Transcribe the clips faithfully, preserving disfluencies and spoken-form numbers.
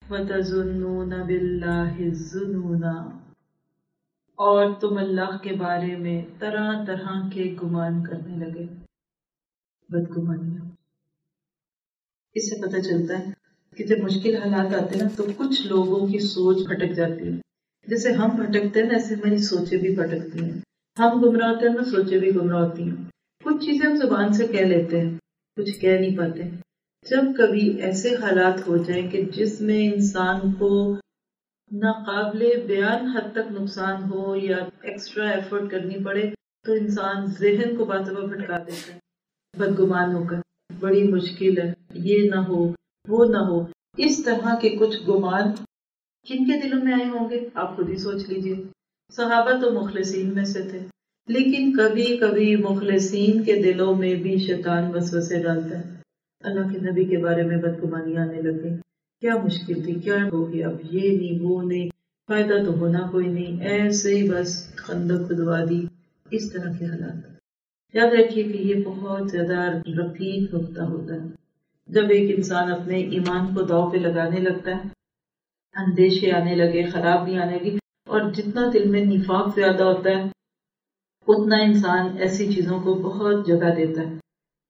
وَتَظُنُّونَ بِاللَّهِ الظُّنُونَ، اور تم اللہ کے بارے میں طرح طرح کے گمان کرنے لگے، بدگمانیاں۔ اس سے پتہ چلتا ہے کہ جب مشکل حالات آتے ہیں نا تو کچھ لوگوں کی سوچ بھٹک جاتی ہے۔ جیسے ہم بھٹکتے ہیں نا، ایسے ہماری سوچیں بھی بھٹکتی ہیں۔ ہم گمراہ ہوتے ہیں نا، سوچیں بھی گمراہ ہوتی ہیں۔ کچھ چیزیں ہم زبان سے کہہ لیتے ہیں، کچھ کہہ نہیں پاتے۔ جب کبھی ایسے حالات ہو جائیں کہ جس میں انسان کو ناقابل بیان حد تک نقصان ہو یا ایکسٹرا ایفرٹ کرنی پڑے، تو انسان ذہن کو باتوں پر بھٹکا دیتا ہے بدگمان ہو کر، بڑی مشکل ہے، یہ نہ ہو وہ نہ ہو۔ اس طرح کے کچھ گمان کن کے دلوں میں آئے ہوں گے آپ خود ہی سوچ لیجئے۔ صحابہ تو مخلصین میں سے تھے، لیکن کبھی کبھی مخلصین کے دلوں میں بھی شیطان وسوسے ڈالتا ہے۔ اللہ کے نبی کے بارے میں بدگمانی آنے لگی، کیا مشکل تھی، کیا ہو گیا، اب یہ نہیں وہ نہیں، فائدہ تو ہونا کوئی نہیں، ایسے ہی بس خندق کھدوا دی۔ اس طرح کے حالات یاد رکھیے کہ یہ بہت زیادہ رقیق نقطہ ہوتا ہے۔ جب ایک انسان اپنے ایمان کو داؤ پہ لگانے لگتا ہے، اندیشے آنے لگے، خرابی آنے لگی، اور جتنا دل میں نفاق زیادہ ہوتا ہے اتنا انسان ایسی چیزوں کو بہت جگہ دیتا ہے۔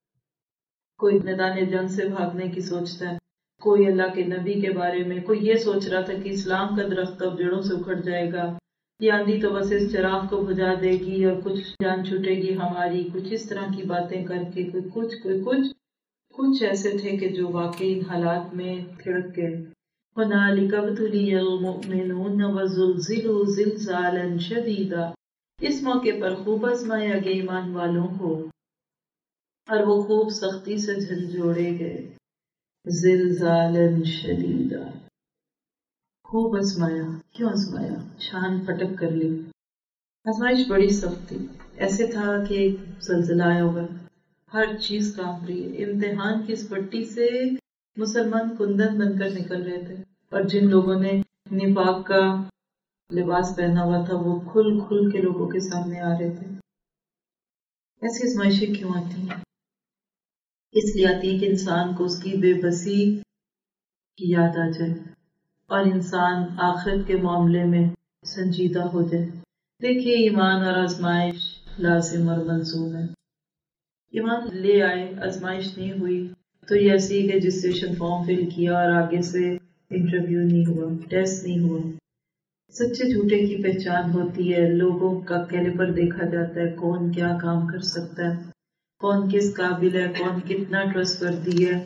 کوئی میدان جنگ سے بھاگنے کی سوچتا ہے، کوئی اللہ کے نبی کے بارے میں، کوئی یہ سوچ رہا تھا کہ اسلام کا درخت اب جڑوں سے اکھڑ جائے گا، یہ آندھی تو بس اس چراغ کو بجھا دے گی اور کچھ جان چھوٹے گی ہماری، کچھ اس طرح کی باتیں کر کے کوئی کچھ کوئی کچھ کچھ ایسے تھے کہ جو واقعی ان حالات میں کھڑک گئے۔ هُنَالِكَ ابْتُلِيَ الْمُؤْمِنُونَ وَزُلْزِلُوا زِلْزَالًا شَدِيدًا، اس موقع پر خوب آزمایا گیا ایمان والوں کو اور وہ خوب سختی سے جھنجھوڑے گئے۔ زِلْزَالًا شَدِيدًا، خوب آزمایا۔ کیوں آزمایا؟ چھان پھٹک کر لی۔ آزمائش بڑی سخت تھی، ایسے تھا کہ ایک زلزلہ آیا ہوگا، ہر چیز کانپ رہی ہے۔ امتحان کی اس پٹی سے مسلمان کندن بن کر نکل رہے تھے، اور جن لوگوں نے نفاق کا لباس پہنا ہوا تھا وہ کھل کھل کے لوگوں کے سامنے آ رہے تھے۔ ایسی آزمائشیں کیوں آتی ہیں؟ اس لیے آتی ہے کہ انسان کو اس کی بے بسی کی یاد آ جائے اور انسان آخرت کے معاملے میں سنجیدہ ہو جائے۔ دیکھیے، ایمان اور آزمائش لازم اور ملزوم ہے۔ ایمان لے آئے، آزمائش نہیں ہوئی تو یہ ایسی کہ رجسٹریشن فارم فل کیا اور آگے سے انٹرویو نہیں ہوا، ٹیسٹ نہیں ہوا۔ سچے جھوٹے کی پہچان ہوتی ہے، لوگوں کا کیلیبر دیکھا جاتا ہے، کون کیا کام کر سکتا ہے، کون کس قابل ہے، کون کتنا ٹرسٹ وردی ہے،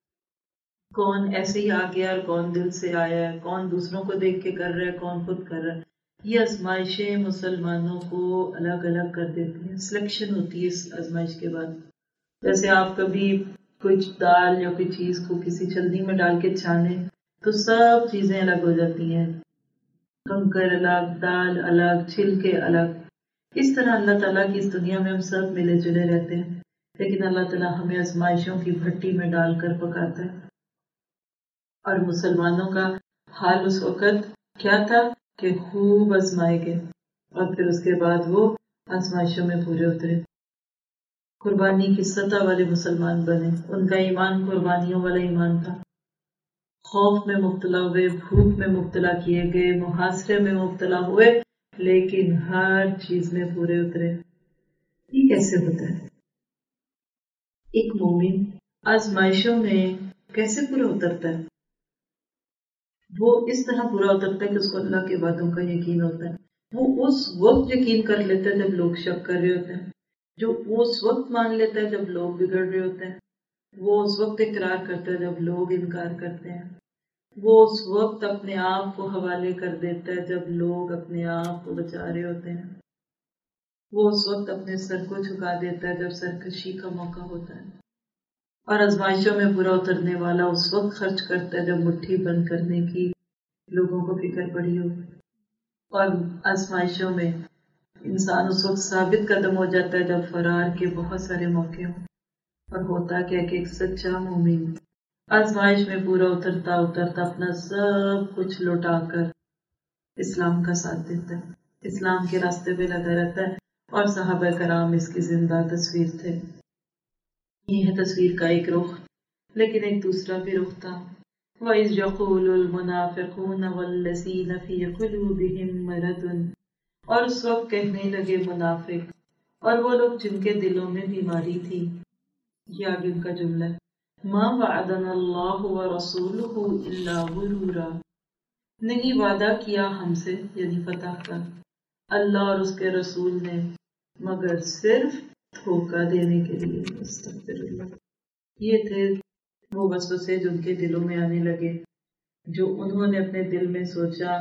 کون ایسے ہی آ گیا اور کون دل سے آیا ہے، کون دوسروں کو دیکھ کے کر رہا ہے، کون خود کر رہا ہے۔ یہ آزمائشیں مسلمانوں کو الگ الگ کر دیتی ہیں، سلیکشن ہوتی ہے اس آزمائش کے بعد۔ جیسے آپ کبھی کچھ دال یا کوئی چیز کو کسی چھلنی میں ڈال کے چھانے تو سب چیزیں الگ ہو جاتی ہیں، کنکر الگ، دال الگ، چھلکے الگ۔ اس طرح اللہ تعالیٰ کی اس دنیا میں ہم سب ملے جلے رہتے ہیں، لیکن اللہ تعالیٰ ہمیں آزمائشوں کی بھٹی میں ڈال کر پکاتا ہے۔ اور مسلمانوں کا حال اس وقت کیا تھا کہ خوب آزمائے گئے اور پھر اس کے بعد وہ آزمائشوں میں پورے اترے، قربانی کی سطح والے مسلمان بنے۔ ان کا ایمان قربانیوں والا ایمان تھا۔ خوف میں مبتلا ہوئے، بھوک میں مبتلا کیے گئے، محاصرے میں مبتلا ہوئے، لیکن ہر چیز میں پورے اترے۔ یہ کیسے ہوتا ہے؟ ایک مومن آزمائشوں میں کیسے پورا اترتا ہے؟ وہ اس طرح پورا اترتا ہے کہ اس کو اللہ کے وعدوں کا یقین ہوتا ہے۔ وہ اس وقت یقین کر لیتا ہے جب لوگ شک کر رہے ہوتے ہیں، جو وہ اس وقت مان لیتا ہے جب لوگ بگڑ رہے ہوتے ہیں، وہ اس وقت اقرار کرتا ہے جب لوگ انکار کرتے ہیں، وہ اس وقت اپنے آپ کو حوالے کر دیتا ہے جب لوگ اپنے آپ کو بچا رہے ہوتے ہیں، وہ اس وقت اپنے سر کو جھکا دیتا ہے جب سرکشی کا موقع ہوتا ہے، اور آزمائشوں میں پورا اترنے والا اس وقت خرچ کرتا ہے جب مٹھی بند کرنے کی لوگوں کو فکر پڑی ہو، اور آزمائشوں میں انسان اس وقت ثابت قدم ہو جاتا ہے جب فرار کے بہت سارے موقع ہوں۔ اور ہوتا کیا کہ ایک سچا مومن آزمائش میں پورا اترتا اترتا اپنا سب کچھ لوٹا کر اسلام کا ساتھ دیتا ہے، اسلام کے راستے پہ لگا رہتا ہے، اور صحابہ کرام اس کی زندہ تصویر تھے۔ یہ ہے تصویر کا ایک رخ، لیکن ایک دوسرا بھی رخ تھا۔ وَإِذْ يَقُولُ الْمُنَافِقُونَ وَالَّذِينَ فِي قُلُوبِهِم مَرَضٌ، اور اس وقت کہنے لگے منافق اور وہ لوگ جن کے دلوں میں بیماری تھی، یہ آگے ان کا جملہ ہے، مَا وَعَدَنَا اللَّهُ وَرَسُولُهُ إِلَّا غُرُورًا، نہیں وعدہ کیا ہم سے یعنی فتح کا اللہ اور اس کے رسول نے مگر صرف دھوکہ دینے کے لیے۔ استغفر اللہ۔ یہ تھے وہ وسوسے جو ان کے دلوں میں آنے لگے، جو انہوں نے اپنے دل میں سوچا،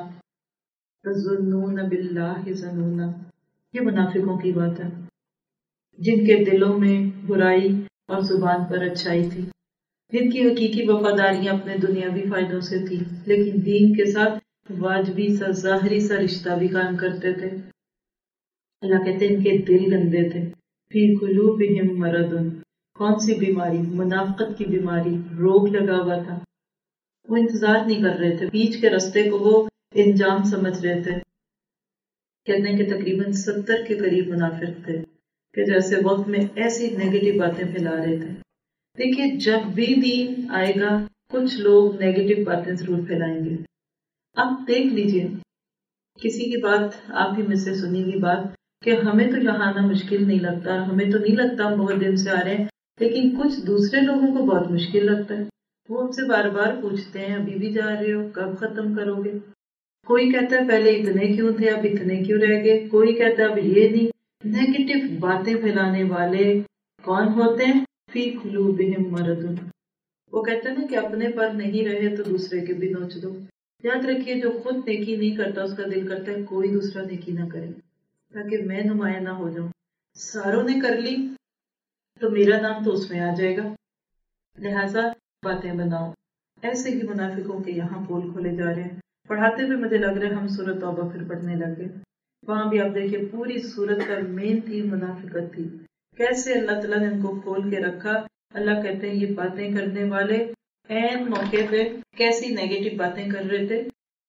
تظنون باللہ ظنونا، یہ منافقوں کی بات ہے، جن کے دلوں میں برائی اور زبان پر اچھائی تھی، جن کی حقیقی وفاداریاں اپنے دنیاوی فائدوں سے تھی، لیکن دین کے ساتھ واجبی سا ظاہری سا رشتہ بھی قائم کرتے تھے۔ اللہ کہتے ہیں ان کے دل گندے تھے۔ فی قلوبہم مرض، کون سی بیماری؟ منافقت کی بیماری، روگ لگا ہوا تھا۔ وہ انتظار نہیں کر رہے تھے، بیچ کے رستے کو وہ انجام سمجھ رہے تھے۔ کہتے ہیں کہ تقریباً ستر کے قریب منافق تھے کہ جیسے وقت میں ایسی نیگیٹو باتیں پھیلا رہے تھے۔ دیکھیے جب بھی دین آئے گا کچھ لوگ نیگیٹو باتیں ضرور پھیلائیں گے۔ آپ دیکھ لیجئے، کسی کی بات آپ ہی میں سے سنی ہوئی بات کہ ہمیں تو یہاں آنا مشکل نہیں لگتا، ہمیں تو نہیں لگتا ہم بہت دن سے آ رہے ہیں، لیکن کچھ دوسرے لوگوں کو بہت مشکل لگتا ہے۔ وہ ہم سے بار بار پوچھتے ہیں ابھی بھی جا رہے ہو، کب ختم کرو گے؟ کوئی کہتا ہے پہلے اتنے کیوں تھے اب اتنے کیوں رہ گئے، کوئی کہتا ہے اب یہ نہیں۔ نیگیٹو باتیں پھیلانے والے کون ہوتے ہیں؟ فی قلوبہم مرض، وہ کہتے ہیں نا کہ اپنے پر نہیں رہے تو دوسرے کے بھی نوچ دو۔ یاد رکھیے جو خود نیکی نہیں کرتا اس کا دل کرتا ہے کوئی دوسرا نیکی نہ کرے تاکہ میں نمایاں نہ ہو جاؤں۔ ساروں نے کر لی تو میرا نام تو اس میں آ جائے گا، لہٰذا باتیں بناؤ۔ ایسے ہی منافقوں کے یہاں پول کھولے جا رہے ہیں۔ پڑھاتے ہوئے مجھے لگ رہا ہے ہم سورۃ توبہ پھر پڑھنے لگے، وہاں بھی آپ دیکھیے پوری سورت کا مین تھیم منافقت تھی، کیسے اللہ تعالیٰ نے ان کو کھول کے رکھا۔ اللہ کہتے ہیں یہ باتیں کرنے والے این موقع پہ کیسی نیگیٹو باتیں کر رہے تھے۔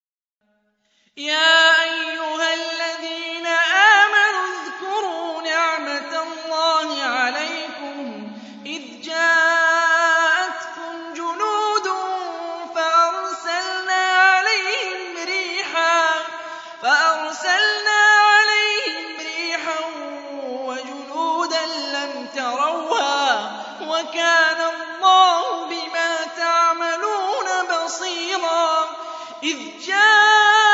يا أيها الذين آمنوا اذكروا نعمة الله عليكم إذ جاءتكم جنود فأرسلنا عليهم ريحا فأرسلنا عليهم ريحا وجنودا لم تروها وكان الله بما تعملون بصيرا إذ جاء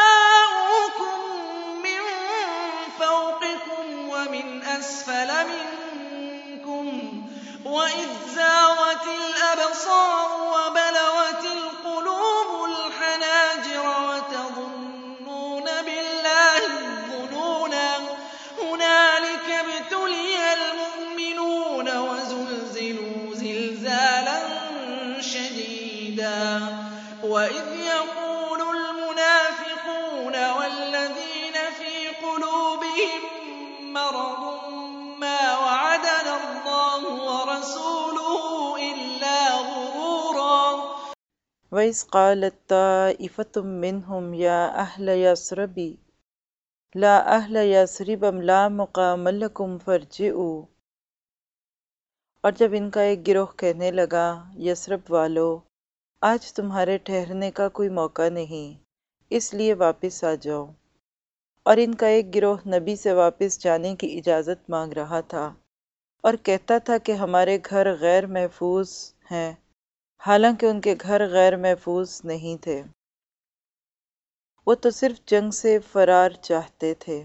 أسفل منكم وإذ زاغت الأبصار وبلغت القلوب الحناجر وتظنون بالله الظنونا هنالك ابتلي المؤمنون وزلزلوا زلزالا شديدا وإذ يقول المنافقون والذين في قلوبهم مرض ما وعدنا الله ورسوله إلا غرورا وَإِذْ قَالَتْ طَائِفَةٌ مِّنْهُمْ يَا أَهْلَ يَثْرِبَ لَا أَهْلَ يَثْرِبَ لَا مُقَامَ لَكُمْ فَارْجِعُوا، اور جب ان کا ایک گروہ کہنے لگا یثرب والو آج تمہارے ٹھہرنے کا کوئی موقع نہیں، اس لیے واپس آ جاؤ۔ اور ان کا ایک گروہ نبی سے واپس جانے کی اجازت مانگ رہا تھا اور کہتا تھا کہ ہمارے گھر غیر محفوظ ہیں، حالانکہ ان کے گھر غیر محفوظ نہیں تھے، وہ تو صرف جنگ سے فرار چاہتے تھے،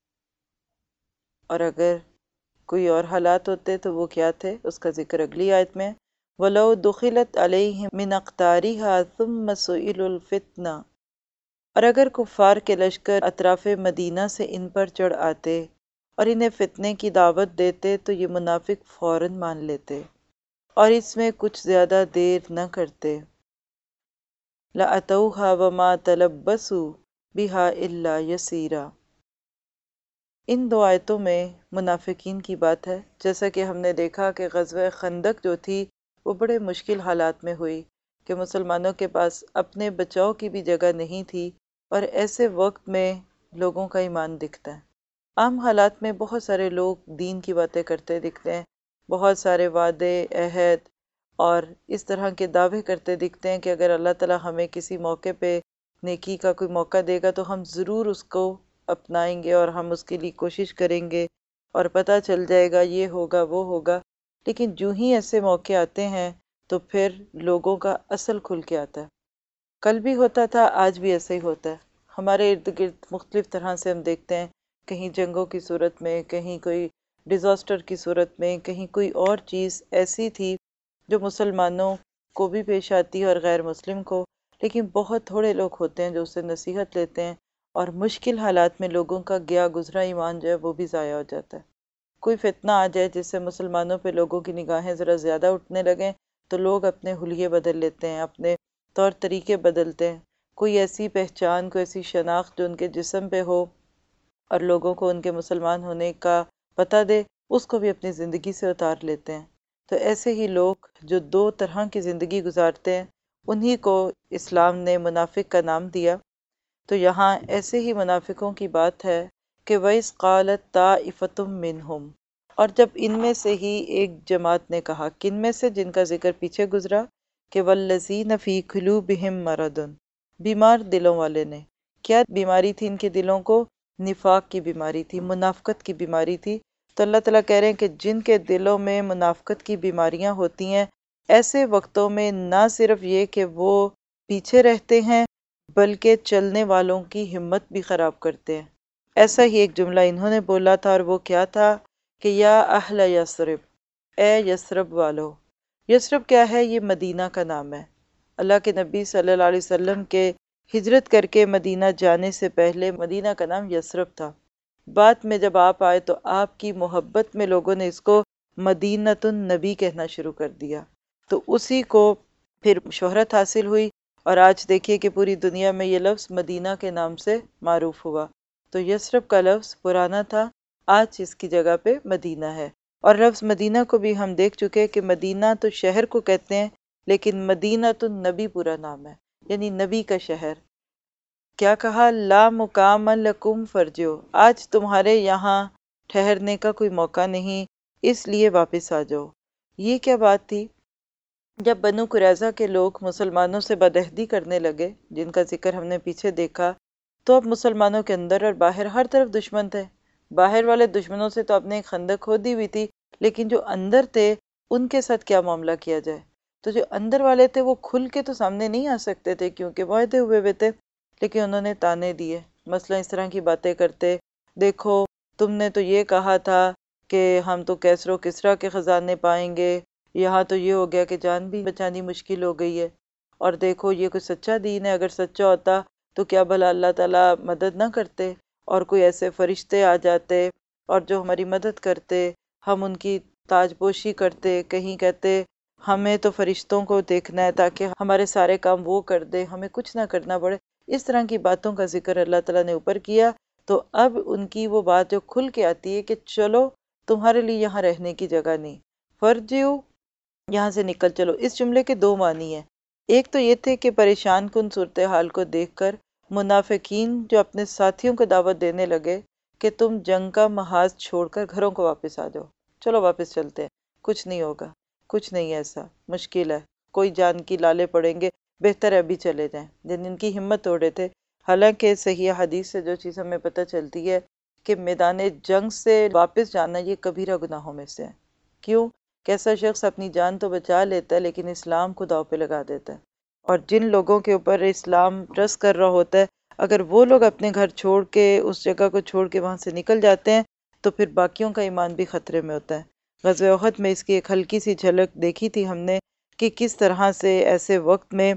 اور اگر کوئی اور حالات ہوتے تو وہ کیا تھے اس کا ذکر اگلی آیت میں وَلَوْ دُخِلَتْ عَلَيْهِمْ مِنْ أَقْطَارِهَا ثُمَّ سُئِلُوا الْفِتْنَةَ، اور اگر کفار کے لشکر اطراف مدینہ سے ان پر چڑھ آتے اور انہیں فتنے کی دعوت دیتے تو یہ منافق فوراً مان لیتے اور اس میں کچھ زیادہ دیر نہ کرتے۔ لَأَتَوْهَا وَمَا تَلَبَّثُوا بِهَا إِلَّا يَسِيرًا، ان دو آیتوں میں منافقین کی بات ہے۔ جیسا کہ ہم نے دیکھا کہ غزوہ خندق جو تھی وہ بڑے مشکل حالات میں ہوئی کہ مسلمانوں کے پاس اپنے بچاؤ کی بھی جگہ نہیں تھی، اور ایسے وقت میں لوگوں کا ایمان دکھتا ہے۔ عام حالات میں بہت سارے لوگ دین کی باتیں کرتے دکھتے ہیں، بہت سارے وعدے عہد اور اس طرح کے دعوے کرتے دکھتے ہیں کہ اگر اللہ تعالیٰ ہمیں کسی موقع پہ نیکی کا کوئی موقع دے گا تو ہم ضرور اس کو اپنائیں گے اور ہم اس کے لیے کوشش کریں گے اور پتہ چل جائے گا یہ ہوگا وہ ہوگا، لیکن جو ہی ایسے موقع آتے ہیں تو پھر لوگوں کا اصل کھل کے آتا ہے۔ کل بھی ہوتا تھا، آج بھی ایسا ہی ہوتا ہے۔ ہمارے ارد گرد مختلف طرح سے ہم دیکھتے ہیں، کہیں جنگوں کی صورت میں، کہیں کوئی ڈیزاسٹر کی صورت میں، کہیں کوئی اور چیز ایسی تھی جو مسلمانوں کو بھی پیش آتی ہے اور غیر مسلم کو، لیکن بہت تھوڑے لوگ ہوتے ہیں جو اسے نصیحت لیتے ہیں، اور مشکل حالات میں لوگوں کا گیا گزرا ایمان جو ہے وہ بھی ضائع ہو جاتا ہے۔ کوئی فتنہ آ جائے جس سے مسلمانوں پہ لوگوں کی نگاہیں ذرا زیادہ اٹھنے لگیں تو لوگ اپنے حلیے بدل لیتے ہیں، اپنے طور طریقے بدلتے ہیں۔ کوئی ایسی پہچان، کوئی ایسی شناخت جو ان کے جسم پہ ہو اور لوگوں کو ان کے مسلمان ہونے کا پتہ دے، اس کو بھی اپنی زندگی سے اتار لیتے ہیں۔ تو ایسے ہی لوگ جو دو طرح کی زندگی گزارتے ہیں انہی کو اسلام نے منافق کا نام دیا۔ تو یہاں ایسے ہی منافقوں کی بات ہے کہ وَإِذْ قَالَتْ طَائِفَةٌ مِّنْهُمْ، اور جب ان میں سے ہی ایک جماعت نے کہا، کن میں سے؟ جن کا ذکر پیچھے گزرا کہ وَالَّذِينَ فِي قُلُوبِهِمْ مَرَضٌ، بیمار دلوں والے نے۔ کیا بیماری تھی ان کے دلوں کو؟ نفاق کی بیماری تھی، منافقت کی بیماری تھی۔ تو اللہ تعالیٰ کہہ رہے ہیں کہ جن کے دلوں میں منافقت کی بیماریاں ہوتی ہیں، ایسے وقتوں میں نہ صرف یہ کہ وہ پیچھے رہتے ہیں بلکہ چلنے والوں کی ہمت بھی خراب کرتے ہیں۔ ایسا ہی ایک جملہ انہوں نے بولا تھا، اور وہ کیا تھا کہ یا اہل یثرب، اے یثرب والو۔ یثرب کیا ہے؟ یہ مدینہ کا نام ہے۔ اللہ کے نبی صلی اللہ علیہ وسلم کے ہجرت کر کے مدینہ جانے سے پہلے مدینہ کا نام یثرب تھا۔ بعد میں جب آپ آئے تو آپ کی محبت میں لوگوں نے اس کو مدینۃ النبی کہنا شروع کر دیا، تو اسی کو پھر شہرت حاصل ہوئی، اور آج دیکھیے کہ پوری دنیا میں یہ لفظ مدینہ کے نام سے معروف ہوا۔ تو یثرب کا لفظ پرانا تھا، آج اس کی جگہ پہ مدینہ ہے۔ اور لفظ مدینہ کو بھی ہم دیکھ چکے کہ مدینہ تو شہر کو کہتے ہیں، لیکن مدینۃ النبی پورا نام ہے، یعنی نبی کا شہر۔ کیا کہا؟ لا مقام لکم فرجعوا، آج تمہارے یہاں ٹھہرنے کا کوئی موقع نہیں، اس لیے واپس آ جاؤ۔ یہ کیا بات تھی؟ جب بنو قریظہ کے لوگ مسلمانوں سے بدعہدی کرنے لگے، جن کا ذکر ہم نے پیچھے دیکھا، تو اب مسلمانوں کے اندر اور باہر ہر طرف دشمن تھے۔ باہر والے دشمنوں سے تو اپنے ایک خندق کھودی ہوئی تھی، لیکن جو اندر تھے ان کے ساتھ کیا معاملہ کیا جائے؟ تو جو اندر والے تھے وہ کھل کے تو سامنے نہیں آ سکتے تھے کیونکہ معاہدے ہوئے ہوئے تھے، لیکن انہوں نے تانے دیے، مثلا اس طرح کی باتیں کرتے، دیکھو تم نے تو یہ کہا تھا کہ ہم تو کیسر و کسریٰ کے خزانے پائیں گے، یہاں تو یہ ہو گیا کہ جان بھی بچانی مشکل ہو گئی ہے، اور دیکھو یہ کوئی سچا دین ہے، اگر سچا ہوتا تو کیا بھلا اللہ تعالیٰ مدد نہ کرتے اور کوئی ایسے فرشتے آ جاتے اور جو ہماری مدد کرتے، ہم ان کی تاج پوشی کرتے، کہیں کہتے ہمیں تو فرشتوں کو دیکھنا ہے تاکہ ہمارے سارے کام وہ کر دے، ہمیں کچھ نہ کرنا پڑے۔ اس طرح کی باتوں کا ذکر اللہ تعالیٰ نے اوپر کیا، تو اب ان کی وہ بات جو کھل کے آتی ہے کہ چلو تمہارے لیے یہاں رہنے کی جگہ نہیں، فرجعوا، یہاں سے نکل چلو۔ اس جملے کے دو معنی ہیں، ایک تو یہ تھے کہ پریشان کن صورتحال کو دیکھ کر منافقین جو اپنے ساتھیوں کو دعوت دینے لگے کہ تم جنگ کا محاذ چھوڑ کر گھروں کو واپس آ جاؤ، چلو واپس چلتے ہیں، کچھ نہیں ہوگا، کچھ نہیں ایسا، مشکل ہے، کوئی جان کی لالے پڑیں گے، بہتر ہے ابھی چلے جائیں، جن ان کی ہمت توڑے تھے۔ حالانکہ صحیح حدیث سے جو چیز ہمیں پتہ چلتی ہے کہ میدان جنگ سے واپس جانا یہ کبیرہ گناہوں میں سے ہے۔ کیوں؟ کہ ایسا شخص اپنی جان تو بچا لیتا ہے لیکن اسلام کو داؤ پہ لگا دیتا ہے، اور جن لوگوں کے اوپر اسلام ٹرسٹ کر رہا ہوتا ہے، اگر وہ لوگ اپنے گھر چھوڑ کے اس جگہ کو چھوڑ کے وہاں سے نکل جاتے ہیں تو پھر باقیوں کا ایمان بھی خطرے میں ہوتا ہے۔ غزوہ احد میں اس کی ایک ہلکی سی جھلک دیکھی تھی ہم نے کہ کس طرح سے ایسے وقت میں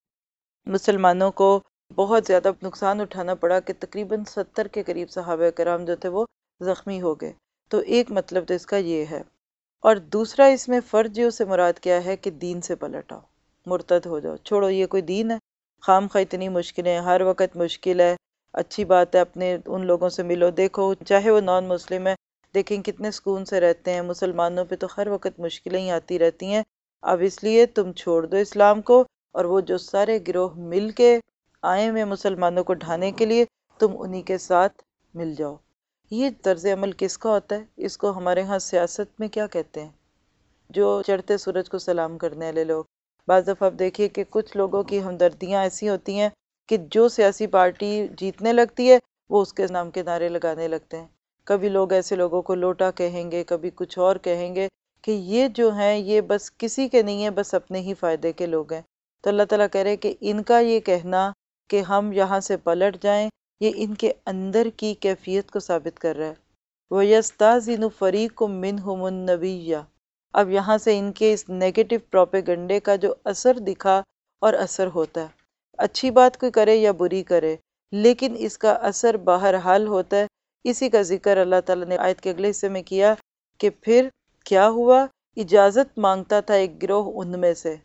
مسلمانوں کو بہت زیادہ نقصان اٹھانا پڑا کہ تقریباً ستر کے قریب صحابہ کرام جو تھے وہ زخمی ہو گئے۔ تو ایک مطلب تو اس کا یہ ہے، اور دوسرا اس میں فرجیوں سے مراد کیا ہے کہ دین سے پلٹ آؤ، مرتد ہو جاؤ، چھوڑو یہ کوئی دین ہے، خام خواہ اتنی مشکلیں، ہر وقت مشکل ہے، اچھی بات ہے اپنے ان لوگوں سے ملو، دیکھو چاہے وہ نان مسلم ہے لیکن کتنے سکون سے رہتے ہیں، مسلمانوں پہ تو ہر وقت مشکلیں ہی آتی رہتی ہیں، اب اس لیے تم چھوڑ دو اسلام کو، اور وہ جو سارے گروہ مل کے آئے ہوئے مسلمانوں کو ڈھانے کے لیے تم انہی کے ساتھ مل جاؤ۔ یہ طرز عمل کس کا ہوتا ہے؟ اس کو ہمارے ہاں سیاست میں کیا کہتے ہیں؟ جو چڑھتے سورج کو سلام کرنے والے لوگ. بعض دفعہ آپ دیکھیے کہ کچھ لوگوں کی ہمدردیاں ایسی ہوتی ہیں کہ جو سیاسی پارٹی جیتنے لگتی ہے وہ اس کے نام کے نعرے لگانے لگتے ہیں. کبھی لوگ ایسے لوگوں کو لوٹا کہیں گے، کبھی کچھ اور کہیں گے کہ یہ جو ہیں یہ بس کسی کے نہیں ہیں، بس اپنے ہی فائدے کے لوگ ہیں. تو اللہ تعالیٰ کہہ رہے کہ ان کا یہ کہنا کہ ہم یہاں سے پلٹ جائیں، یہ ان کے اندر کی کیفیت کو ثابت کر رہا ہے. وَيَسْتَأْذِنُ فَرِيقٌ مِّنْهُمُ النَّبِيَّ. اب یہاں سے ان کے اس نیگیٹو پروپیگنڈے کا جو اثر دکھا اور اثر ہوتا ہے، اچھی بات کوئی کرے یا بری کرے لیکن اس کا اثر بہرحال ہوتا ہے. اسی کا ذکر اللہ تعالیٰ نے آیت کے اگلے حصے میں کیا کہ پھر کیا ہوا. اجازت مانگتا تھا ایک گروہ ان میں سے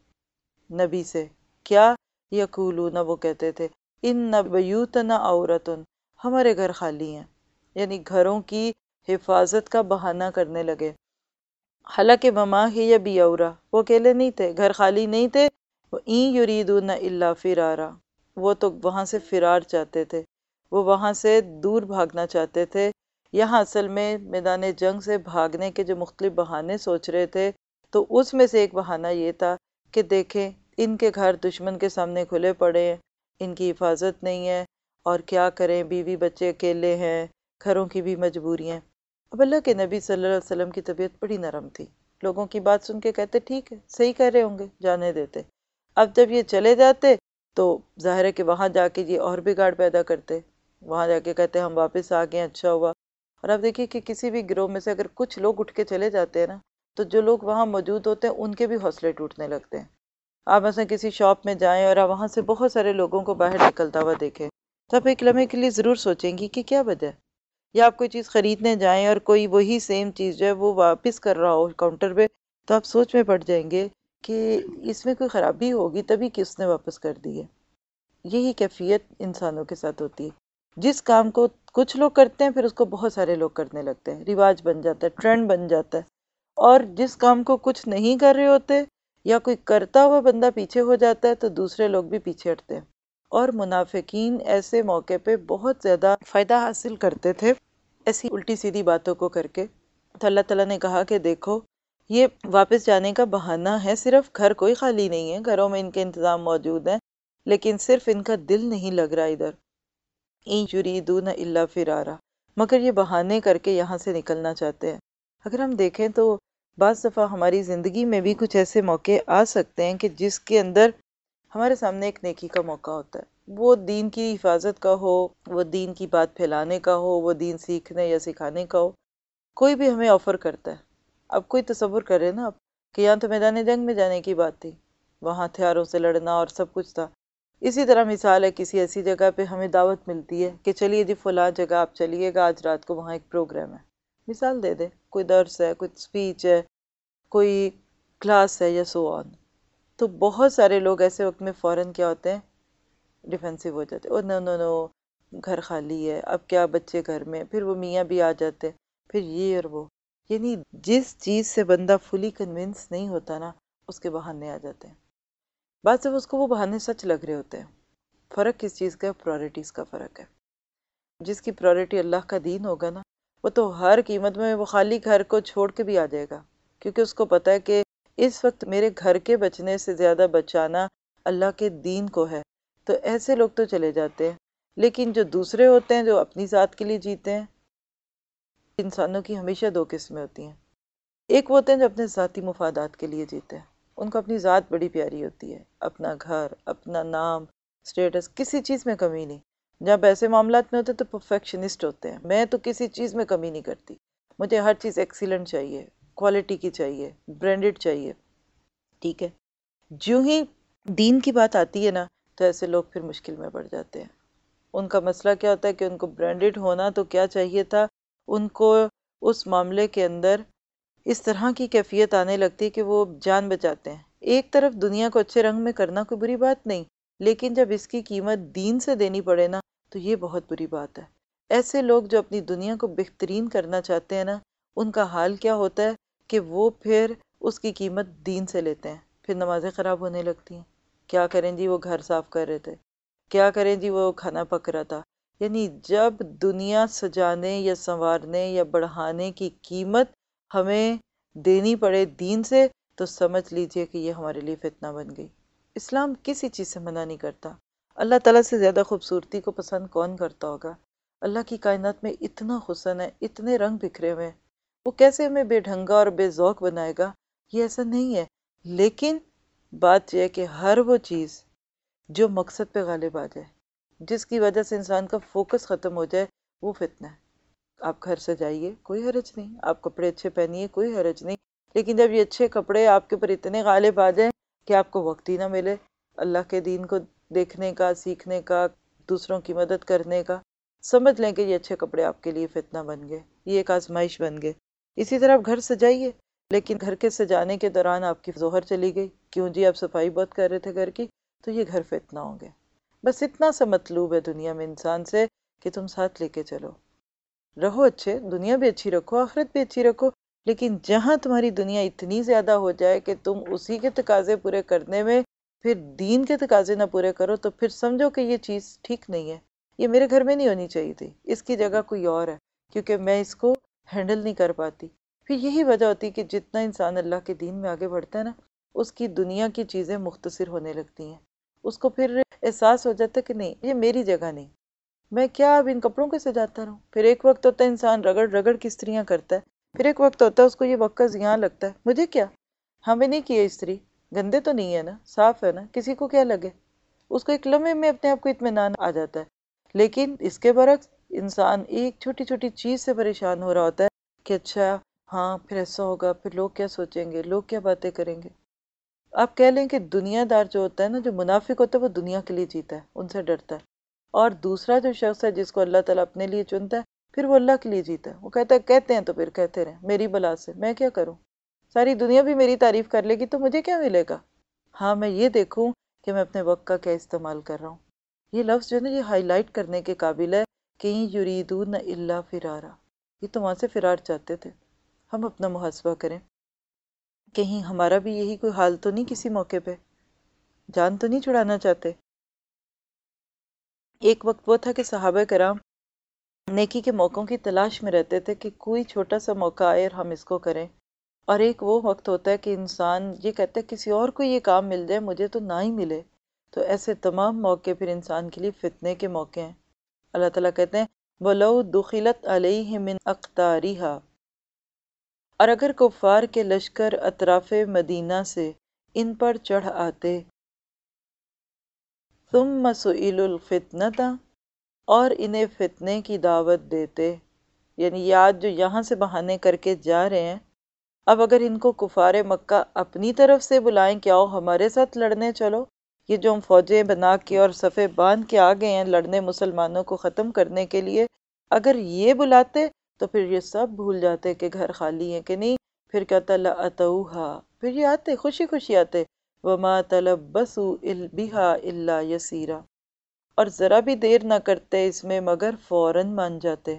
نبی سے، کیا یقولون، وہ کہتے تھے ان بیوتنا عورتن، ہمارے گھر خالی ہیں، یعنی گھروں کی حفاظت کا بہانہ کرنے لگے. حالانکہ وما ہی بی اورا، وہ اکیلے نہیں تھے، گھر خالی نہیں تھے. این یریدون الا فرارا، وہ تو وہاں سے فرار چاہتے تھے، وہ وہاں سے دور بھاگنا چاہتے تھے. یہاں اصل میں میدان جنگ سے بھاگنے کے جو مختلف بہانے سوچ رہے تھے تو اس میں سے ایک بہانہ یہ تھا کہ دیکھیں ان کے گھر دشمن کے سامنے کھلے پڑے ہیں، ان کی حفاظت نہیں ہے، اور کیا کریں، بیوی بچے اکیلے ہیں، گھروں کی بھی مجبوریاں. اب اللہ کے نبی صلی اللہ علیہ وسلم کی طبیعت بڑی نرم تھی، لوگوں کی بات سن کے کہتے ٹھیک ہے، صحیح کہہ رہے ہوں گے، جانے دیتے. اب جب یہ چلے جاتے تو ظاہر ہے کہ وہاں جا کے یہ اور بگاڑ پیدا کرتے، وہاں جا کے کہتے ہم واپس آ گئے، اچھا ہوا. اور اب دیکھیے کہ کسی بھی گروہ میں سے اگر کچھ لوگ اٹھ کے چلے جاتے ہیں نا تو جو لوگ وہاں موجود ہوتے ہیں ان کے بھی حوصلے ٹوٹنے لگتے ہیں. آپ مثلا کسی شاپ میں جائیں اور آپ وہاں سے بہت سارے لوگوں کو باہر نکلتا ہوا دیکھیں تو آپ ایک لمحے کے لیے ضرور سوچیں گی کہ کیا وجہ ہے. یا آپ کوئی چیز خریدنے جائیں اور کوئی وہی سیم چیز جو ہے وہ واپس کر رہا ہو کاؤنٹر پہ تو آپ سوچ میں پڑ جائیں گے کہ اس میں کوئی خرابی ہوگی تبھی کہ اس نے واپس کر دی ہے. یہی کیفیت انسانوں کے ساتھ ہوتی ہے. جس کام کو کچھ لوگ کرتے ہیں پھر اس کو بہت سارے لوگ کرنے لگتے ہیں، رواج بن جاتا ہے، ٹرینڈ بن جاتا ہے. اور جس کام کو کچھ نہیں کر رہے ہوتے یا کوئی کرتا ہوا بندہ پیچھے ہو جاتا ہے تو دوسرے لوگ بھی پیچھے ہٹتے ہیں. اور منافقین ایسے موقع پہ بہت زیادہ فائدہ حاصل کرتے تھے ایسی الٹی سیدھی باتوں کو کر کے. تو اللہ تعالیٰ نے کہا کہ دیکھو یہ واپس جانے کا بہانہ ہے، صرف گھر کوئی خالی نہیں ہے، گھروں میں ان کے انتظام موجود ہیں لیکن صرف ان کا دل نہیں لگ رہا ادھر. این یریدون الا فرارا، مگر یہ بہانے کر کے یہاں سے نکلنا چاہتے ہیں. اگر ہم دیکھیں تو بعض دفعہ ہماری زندگی میں بھی کچھ ایسے موقع آ سکتے ہیں کہ جس کے اندر ہمارے سامنے ایک نیکی کا موقع ہوتا ہے، وہ دین کی حفاظت کا ہو، وہ دین کی بات پھیلانے کا ہو، وہ دین سیکھنے یا سکھانے کا ہو. کوئی بھی ہمیں آفر کرتا ہے. اب کوئی تصور کرے نا اب کہ یہاں تو میدان جنگ میں جانے کی بات تھی، وہاں ہتھیاروں سے لڑنا اور سب کچھ تھا. اسی طرح مثال ہے کسی ایسی جگہ پہ ہمیں دعوت ملتی ہے کہ چلیے جی فلاں جگہ آپ چلیے گا، آج رات کو وہاں ایک پروگرام ہے. مثال دے دے، کوئی درس ہے، کوئی سپیچ ہے، کوئی کلاس ہے یا سو آن. تو بہت سارے لوگ ایسے وقت میں فوراً کیا ہوتے ہیں، ڈیفینسو ہو جاتے ہیں. او نو نو نو گھر خالی ہے، اب کیا، بچے گھر میں، پھر وہ میاں بھی آ جاتے ہیں، پھر یہ اور وہ. یعنی جس چیز سے بندہ فلی کنونس نہیں ہوتا نا اس کے بہانے آ جاتے ہیں. بعد جب اس کو وہ بہانے سچ لگ رہے ہوتے ہیں. فرق کس چیز کا ہے؟ پرائرٹیز کا فرق ہے. جس کی پرائرٹی اللہ کا دین ہوگا نا وہ تو ہر قیمت میں وہ خالی گھر کو چھوڑ کے بھی آ جائے گا، کیونکہ اس کو پتہ ہے کہ اس وقت میرے گھر کے بچنے سے زیادہ بچانا اللہ کے دین کو ہے. تو ایسے لوگ تو چلے جاتے ہیں. لیکن جو دوسرے ہوتے ہیں جو اپنی ذات کے لیے جیتے ہیں، انسانوں کی ہمیشہ دو قسمیں ہوتی ہیں. ایک وہ ہوتے ہیں جو اپنے ذاتی مفادات کے لیے جیتے ہیں، ان کو اپنی ذات بڑی پیاری ہوتی ہے، اپنا گھر، اپنا نام، سٹیٹس، کسی چیز میں کمی نہیں. جب ایسے معاملات میں ہوتے تو پرفیکشنسٹ ہوتے ہیں، میں تو کسی چیز میں کمی نہیں کرتی، مجھے ہر چیز ایکسیلنٹ چاہیے، کوالٹی کی چاہیے، برانڈڈ چاہیے. ٹھیک ہے، جو ہی دین کی بات آتی ہے نا تو ایسے لوگ پھر مشکل میں پڑ جاتے ہیں. ان کا مسئلہ کیا ہوتا ہے کہ ان کو برانڈڈ ہونا تو کیا چاہیے تھا، ان کو اس معاملے کے اندر اس طرح کی کیفیت آنے لگتی ہے کہ وہ جان بچاتے ہیں. ایک طرف دنیا کو اچھے رنگ میں کرنا کوئی بری بات نہیں، لیکن جب اس کی قیمت دین سے دینی پڑے نا تو یہ بہت بری بات ہے. ایسے لوگ جو اپنی دنیا کو بہترین کرنا چاہتے ہیں نا، ان کا حال کیا ہوتا ہے کہ وہ پھر اس کی قیمت دین سے لیتے ہیں. پھر نمازیں خراب ہونے لگتی ہیں. کیا کریں جی وہ گھر صاف کر رہے تھے، کیا کریں جی وہ کھانا پک رہا تھا. یعنی جب دنیا سجانے یا سنوارنے یا بڑھانے کی قیمت ہمیں دینی پڑے دین سے تو سمجھ لیجئے کہ یہ ہمارے لیے فتنہ بن گئی۔ اسلام کسی چیز سے منع نہیں کرتا۔ اللہ تعالیٰ سے زیادہ خوبصورتی کو پسند کون کرتا ہوگا؟ اللہ کی کائنات میں اتنا حسن ہے، اتنے رنگ بکھرے ہوئے ہیں، وہ کیسے ہمیں بے ڈھنگا اور بے ذوق بنائے گا؟ یہ ایسا نہیں ہے۔ لیکن بات یہ ہے کہ ہر وہ چیز جو مقصد پہ غالب آ جائے، جس کی وجہ سے انسان کا فوکس ختم ہو جائے، وہ فتنہ ہے۔ آپ گھر سجائیے، کوئی حرج نہیں، آپ کپڑے اچھے پہنیے، کوئی حرج نہیں، لیکن جب یہ اچھے کپڑے آپ کے اوپر اتنے غالب آ جائیں کہ آپ کو وقت ہی نہ ملے اللہ کے دین کو دیکھنے کا، سیکھنے کا، دوسروں کی مدد کرنے کا، سمجھ لیں کہ یہ اچھے کپڑے آپ کے لیے فتنہ بن گئے، یہ ایک آزمائش بن گئے۔ اسی طرح آپ گھر سجائیے، لیکن گھر کے سجانے کے دوران آپ کی ظہر چلی گئی، کیوں جی آپ صفائی بہت کر رہے تھے گھر کی، تو یہ گھر فتنہ ہوں گے۔ بس اتنا سا مطلوب ہے دنیا میں انسان سے کہ تم ساتھ لے کے چلو، رہو اچھے، دنیا بھی اچھی رکھو، آخرت بھی اچھی رکھو، لیکن جہاں تمہاری دنیا اتنی زیادہ ہو جائے کہ تم اسی کے تقاضے پورے کرنے میں پھر دین کے تقاضے نہ پورے کرو، تو پھر سمجھو کہ یہ چیز ٹھیک نہیں ہے، یہ میرے گھر میں نہیں ہونی چاہیے تھی، اس کی جگہ کوئی اور ہے، کیونکہ میں اس کو ہینڈل نہیں کر پاتی۔ پھر یہی وجہ ہوتی ہے کہ جتنا انسان اللہ کے دین میں آگے بڑھتا ہے نا، اس کی دنیا کی چیزیں مختصر ہونے لگتی ہیں، اس کو پھر احساس ہو جاتا ہے کہ نہیں، یہ میری جگہ نہیں، میں کیا اب ان کپڑوں کو سجاتا رہوں۔ پھر ایک وقت ہوتا ہے انسان رگڑ رگڑ کی استریاں کرتا ہے، پھر ایک وقت ہوتا ہے اس کو یہ وقت زیاں لگتا ہے، مجھے کیا، ہمیں نہیں کیا استری، گندے تو نہیں ہے نا، صاف ہے نا، کسی کو کیا لگے، اس کو ایک لمحے میں اپنے آپ کو اطمینان آ جاتا ہے۔ لیکن اس کے برعکس انسان ایک چھوٹی چھوٹی چیز سے پریشان ہو رہا ہوتا ہے کہ اچھا ہاں پھر ایسا ہوگا، پھر لوگ کیا سوچیں گے، لوگ کیا باتیں کریں گے۔ آپ کہہ لیں کہ دنیا دار جو ہوتا ہے نا، جو منافق ہوتا ہے، وہ دنیا کے لیے جیتا ہے، ان سے ڈرتا ہے، اور دوسرا جو شخص ہے جس کو اللہ تعالیٰ اپنے لیے چنتا ہے، پھر وہ اللہ کے لیے جیتا ہے، وہ کہتا ہے کہتے ہیں تو پھر کہتے رہیں، میری بلا سے میں کیا کروں، ساری دنیا بھی میری تعریف کر لے گی تو مجھے کیا ملے گا، ہاں میں یہ دیکھوں کہ میں اپنے وقت کا کیا استعمال کر رہا ہوں۔ یہ لفظ جو ہے نا، یہ ہائی لائٹ کرنے کے قابل ہے کہ یریدون الا فرارا، یہ تو وہاں سے فرار چاہتے تھے۔ ہم اپنا محاسبہ کریں، کہیں ہمارا بھی یہی کوئی حال تو نہیں، کسی موقع پہ جان تو نہیں چھڑانا چاہتے۔ ایک وقت وہ تھا کہ صحابہ کرام نیکی کے موقعوں کی تلاش میں رہتے تھے کہ کوئی چھوٹا سا موقع آئے اور ہم اس کو کریں، اور ایک وہ وقت ہوتا ہے کہ انسان یہ کہتا ہے کسی اور کو یہ کام مل جائے، مجھے تو نہ ہی ملے۔ تو ایسے تمام موقع پھر انسان کے لیے فتنے کے موقع ہیں۔ اللہ تعالیٰ کہتے ہیں وَلَوْ دُخِلَتْ عَلَيْهِ مِنْ أَقْطَارِهَا، اور اگر کفار کے لشکر اطراف مدینہ سے ان پر چڑھ آتے، ثُمَّ سُئِلُوا الْفِتْنَةَ، اور انہیں فتنے کی دعوت دیتے، یعنی یہ آج جو یہاں سے بہانے کر کے جا رہے ہیں، اب اگر ان کو کفار مکہ اپنی طرف سے بلائیں کہ آؤ ہمارے ساتھ لڑنے چلو، یہ جو ہم فوجیں بنا کے اور صفیں باندھ کے آ گئے ہیں لڑنے مسلمانوں کو ختم کرنے کے لیے، اگر یہ بلاتے تو پھر یہ سب بھول جاتے کہ گھر خالی ہیں کہ نہیں، پھر کہتا لَأَتَوْهَا، پھر یہ آتے خوشی خوشی آتے، وَمَا تَلَبَّثُوا بِهَا إِلَّا يَسِيرًا، اور ذرا بھی دیر نہ کرتے اس میں مگر فوراً مان جاتے۔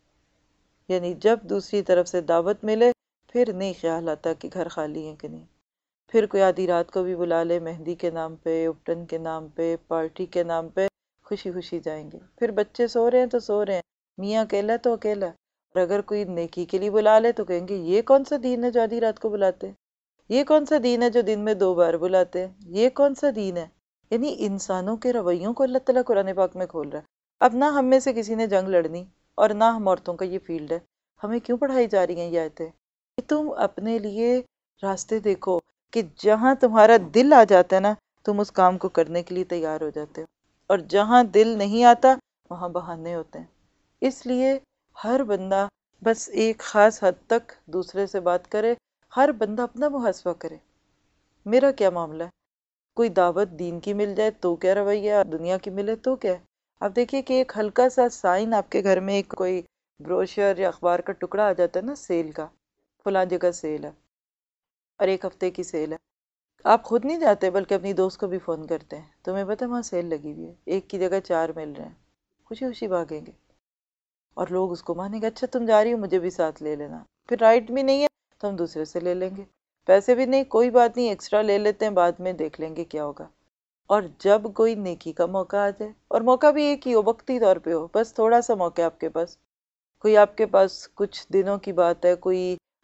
یعنی جب دوسری طرف سے دعوت ملے پھر نہیں خیال آتا کہ گھر خالی ہیں کہ نہیں، پھر کوئی آدھی رات کو بھی بلا لے، مہندی کے نام پہ، اپٹن کے نام پہ، پارٹی کے نام پہ، خوشی خوشی جائیں گے۔ پھر بچے سو رہے ہیں تو سو رہے ہیں، میاں اکیلا تو اکیلا، اور اگر کوئی نیکی کے لیے بلا لے تو کہیں گے یہ کون سا دین ہے جو آدھی رات کو بلاتے ہیں، یہ کون سا دین ہے جو دن میں دو بار بلاتے ہیں، یہ کون سا دین ہے۔ یعنی انسانوں کے رویوں کو اللہ تعالیٰ قرآن پاک میں کھول رہا ہے۔ اب نہ ہم میں سے کسی نے جنگ لڑنی اور نہ ہم عورتوں کا یہ فیلڈ ہے، ہمیں کیوں پڑھائی جا رہی ہیں یہ آیتیں؟ کہ تم اپنے لیے راستے دیکھو کہ جہاں تمہارا دل آ جاتا ہے نا، تم اس کام کو کرنے کے لیے تیار ہو جاتے ہو، اور جہاں دل نہیں آتا وہاں بہانے ہوتے ہیں۔ اس لیے ہر بندہ بس ایک خاص حد تک دوسرے سے بات کرے، ہر بندہ اپنا محاسبہ کرے، میرا کیا معاملہ ہے، کوئی دعوت دین کی مل جائے تو کیا رویہ، دنیا کی ملے تو کیا ہے۔ آپ دیکھیے کہ ایک ہلکا سا سائن آپ کے گھر میں، ایک کوئی بروشر یا اخبار کا ٹکڑا آ جاتا ہے نا سیل کا، فلاں جگہ سیل ہے اور ایک ہفتے کی سیل ہے، آپ خود نہیں جاتے بلکہ اپنی دوست کو بھی فون کرتے ہیں، تمہیں پتہ ہے وہاں سیل لگی ہوئی ہے، ایک کی جگہ چار مل رہے ہیں، خوشی خوشی بھاگیں گے، اور لوگ اس کو مانیں گے، اچھا تم جا رہی ہو مجھے بھی ساتھ لے لینا، پھر رائٹ بھی نہیں ہے تو ہم دوسرے سے لے لیں گے، پیسے بھی نہیں کوئی بات نہیں ایکسٹرا لے لیتے ہیں، بعد میں دیکھ لیں گے کیا ہوگا۔ اور جب کوئی نیکی کا موقع آ جائے، اور موقع بھی ایک ہی ہو، وقتی طور پہ ہو، بس تھوڑا سا موقع آپ کے پاس، کوئی آپ کے پاس کچھ دنوں کی بات ہے، کوئی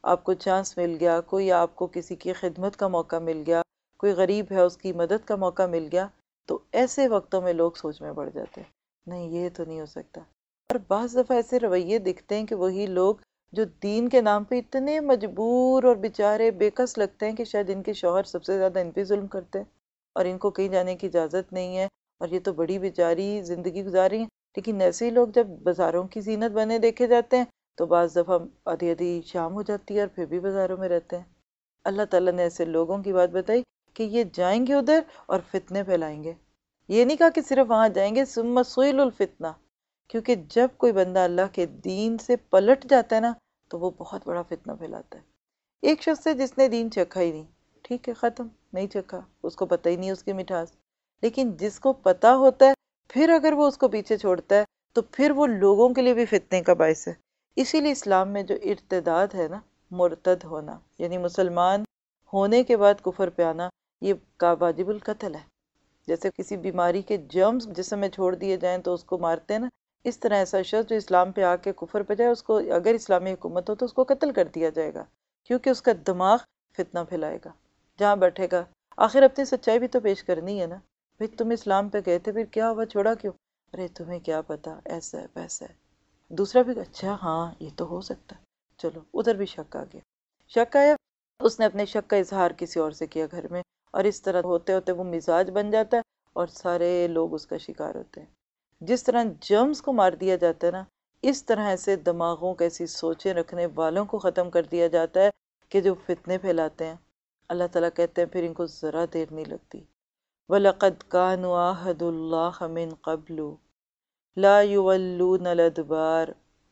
آپ کو چانس مل گیا، کوئی آپ کو کسی کی خدمت کا موقع مل گیا، کوئی غریب ہے اس کی مدد کا موقع مل گیا، تو ایسے وقتوں میں لوگ سوچ میں پڑ جاتے ہیں نہیں یہ تو نہیں ہو سکتا۔ اور بعض دفعہ ایسے رویے دکھتے ہیں کہ وہی لوگ جو دین کے نام پہ اتنے مجبور اور بیچارے بے کس لگتے ہیں کہ شاید ان کے شوہر سب سے زیادہ ان پہ ظلم کرتے ہیں اور ان کو کہیں جانے کی اجازت نہیں ہے اور یہ تو بڑی بیچاری زندگی گزار رہی ہیں، لیکن ایسے ہی لوگ جب بازاروں کی زینت بنے دیکھے جاتے ہیں تو بعض دفعہ آدھی آدھی شام ہو جاتی ہے اور پھر بھی بازاروں میں رہتے ہیں۔ اللہ تعالیٰ نے ایسے لوگوں کی بات بتائی کہ یہ جائیں گے ادھر اور فتنے پھیلائیں گے۔ یہ نہیں کہا کہ صرف وہاں جائیں گے، ثم سئلوا الفتنہ، کیونکہ جب کوئی بندہ اللہ کے دین سے پلٹ جاتا ہے نا تو وہ بہت بڑا فتنہ پھیلاتا ہے۔ ایک شخص ہے جس نے دین چکھا ہی نہیں، ٹھیک ہے ختم، نہیں چکھا، اس کو پتہ ہی نہیں اس کی مٹھاس، لیکن جس کو پتہ ہوتا ہے پھر اگر وہ اس کو پیچھے چھوڑتا ہے تو پھر وہ لوگوں کے لیے بھی فتنے کا باعث ہے۔ اسی لیے اسلام میں جو ارتداد ہے نا، مرتد ہونا یعنی مسلمان ہونے کے بعد کفر پہ آنا، یہ کا واجب القتل ہے۔ جیسے کسی بیماری کے جرمز جسم میں چھوڑ دیے جائیں تو اس کو مارتے ہیں نا، اس طرح ایسا شخص جو اسلام پہ آ کے کفر پہ جائے، اس کو اگر اسلامی حکومت ہو تو اس کو قتل کر دیا جائے گا، کیونکہ اس کا دماغ فتنہ پھیلائے گا جہاں بیٹھے گا۔ آخر اپنی سچائی بھی تو پیش کرنی ہے نا، بھئی تم اسلام پہ گئے تھے پھر کیا ہوا، چھوڑا کیوں؟ ارے تمہیں کیا پتا، ایسا ہے ویسا ہے۔ دوسرا بھی اچھا ہاں یہ تو ہو سکتا ہے، چلو ادھر بھی شک آ گیا، شک آیا، اس نے اپنے شک کا اظہار کسی اور سے کیا گھر میں، اور اس طرح ہوتے ہوتے وہ مزاج بن جاتا ہے اور سارے لوگ اس کا شکار ہوتے ہیں۔ جس طرح جرمز کو مار دیا جاتا ہے نا، اس طرح ایسے دماغوں کو، ایسی سوچیں رکھنے والوں کو ختم کر دیا جاتا ہے کہ جو فتنے پھیلاتے ہیں۔ اللہ تعالیٰ کہتے ہیں پھر ان کو ذرا دیر نہیں لگتی۔ وَلَقَدْ كَانُوا عَاهَدُوا اللَّهَ مِن قَبْلُ لَا يُوَلُّونَ الْأَدْبَارَ،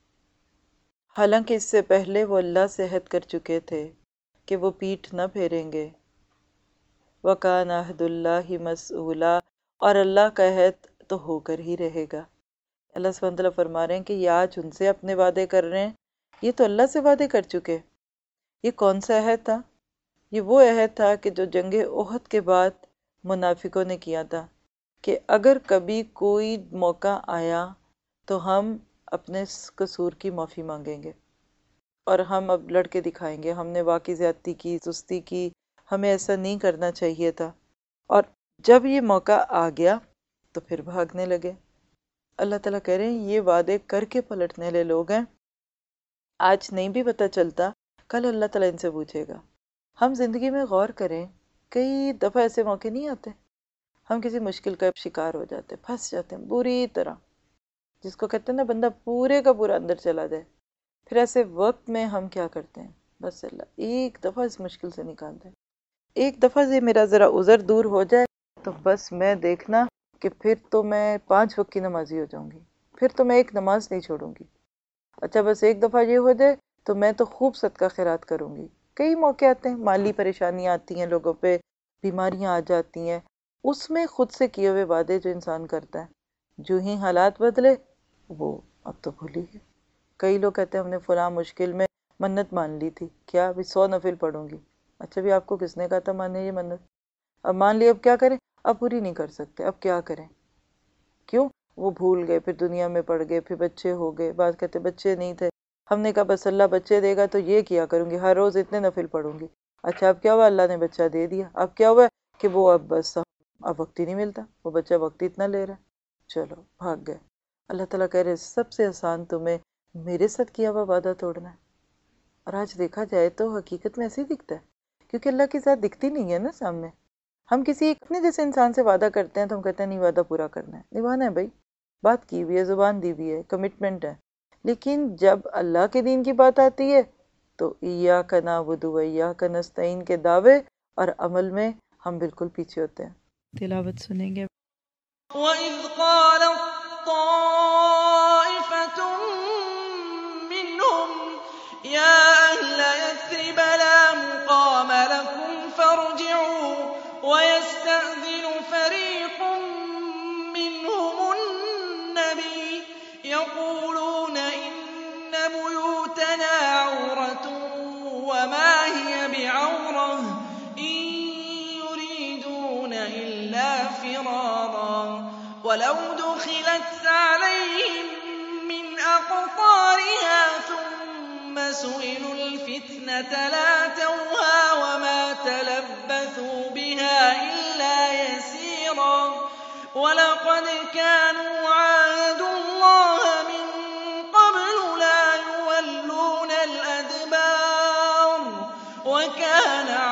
حالانکہ اس سے پہلے وہ اللہ سے عہد کر چکے تھے کہ وہ پیٹھ نہ پھیریں گے۔ وَكَانَ عَهْدُ اللَّهِ مَسْئُولًا، اور اللہ کا عہد تو ہو کر ہی رہے گا۔ اللہ سبحانہ وتعالیٰ فرما رہے ہیں کہ یہ آج ان سے اپنے وعدے کر رہے ہیں، یہ تو اللہ سے وعدے کر چکے۔ یہ کون سا عہد تھا؟ یہ وہ عہد تھا کہ جو جنگ احد کے بعد منافقوں نے کیا تھا کہ اگر کبھی کوئی موقع آیا تو ہم اپنے قصور کی معافی مانگیں گے اور ہم اب لڑ کے دکھائیں گے، ہم نے واقعی زیادتی کی، سستی کی، ہمیں ایسا نہیں کرنا چاہیے تھا۔ اور جب یہ موقع آ گیا تو پھر بھاگنے لگے۔ اللہ تعالیٰ کہہ رہے ہیں یہ وعدے کر کے پلٹنے والے لوگ ہیں، آج نہیں بھی پتہ چلتا، کل اللہ تعالیٰ ان سے پوچھے گا۔ ہم زندگی میں غور کریں، کئی دفعہ ایسے موقع نہیں آتے ہم کسی مشکل کا شکار ہو جاتے ہیں، پھنس جاتے ہیں بری طرح، جس کو کہتے ہیں نا بندہ پورے کا پورا اندر چلا جائے۔ پھر ایسے وقت میں ہم کیا کرتے ہیں؟ بس اللہ ایک دفعہ اس مشکل سے نکال دے، ایک دفعہ سے میرا ذرا عذر دور ہو جائے تو بس میں دیکھنا کہ پھر تو میں پانچ وقت کی نمازی ہو جاؤں گی، پھر تو میں ایک نماز نہیں چھوڑوں گی۔ اچھا بس ایک دفعہ یہ ہو جائے تو میں تو خوب صدقہ خیرات کروں گی۔ کئی موقع آتے ہیں، مالی پریشانیاں آتی ہیں لوگوں پہ، بیماریاں آ جاتی ہیں، اس میں خود سے کیے ہوئے وعدے جو انسان کرتا ہے، جو ہی حالات بدلے وہ اب تو بھول ہی گئے۔ کئی لوگ کہتے ہیں ہم نے فلاں مشکل میں منت مان لی تھی، کیا ابھی سو نفل پڑھوں گی۔ اچھا بھی آپ کو کس نے کہا تھا ماننے یہ منت؟ اب مان لی، اب کیا کریں؟ اب پوری نہیں کر سکتے، اب کیا کریں؟ کیوں؟ وہ بھول گئے، پھر دنیا میں پڑ گئے، پھر بچے ہو گئے، بعض کہتے بچے نہیں تھے، ہم نے کہا بس اللہ بچے دے گا تو یہ کیا کروں گی، ہر روز اتنے نفل پڑھوں گی۔ اچھا اب کیا ہوا؟ اللہ نے بچہ دے دیا، اب کیا ہوا کہ وہ اب بس اب وقت ہی نہیں ملتا، وہ بچہ وقت اتنا لے رہا ہے، چلو بھاگ گئے۔ اللہ تعالیٰ کہہ رہے سب سے آسان تمہیں میرے ساتھ کیا ہوا وعدہ توڑنا ہے۔ اور آج دیکھا جائے تو حقیقت میں ایسے ہی دکھتا ہے، کیونکہ اللہ کی ذات دکھتی نہیں ہے نا سامنے۔ ہم کسی اپنے جیسے انسان سے وعدہ کرتے ہیں تو ہم کہتے ہیں نہیں وعدہ پورا کرنا ہے، نبھانا ہے بھائی، بات کی ہوئی ہے، زبان دی ہوئی ہے، کمٹمنٹ ہے۔ لیکن جب اللہ کے دین کی بات آتی ہے تو ایاک نعبد و ایاک نستعین کے دعوے اور عمل میں ہم بالکل پیچھے ہوتے ہیں۔ تلاوت سنیں گے۔ وَإِذْ قَالَتْ طَائِفَةٌ مِّنْهُمْ يَا أَهْلَ يَثْرِبَ لَا مُقَامَ لَكُمْ فَارْجِعُوا وَيَسْتَأْذِنُ فَرِيقٌ مِّنْهُمُ النَّبِيَّ يَقُولُونَ إِنَّ بُيُوتَنَا عَوْرَةٌ وَمَا هِيَ بِعَوْرَةٍ إِن يُرِيدُونَ إِلَّا فِرَارًا وَلَوْ دُخِلَتْ عَلَيْهِم مِّنْ أَقْطَارِهَا ثُمَّ ثم سئلوا الفتنة لاتوها وما تلبثوا بها إلا يسيرا ولقد كانوا عاهدوا الله من قبل لا يولون الأدبار وكان